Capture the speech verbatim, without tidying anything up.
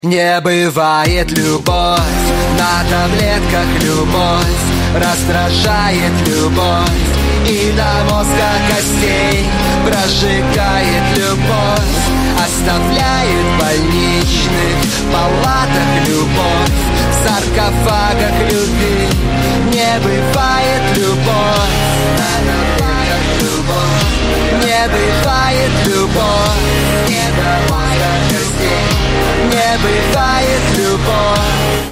Не бывает любовь, на таблетках любовь, раздражает любовь и до мозга костей прожигает любовь, оставляет в больничных палатах любовь, в саркофагах любви. Не бывает любовь, на таблетках любовь, не бывает любовь, не до мозга костей. Не бывает любовь.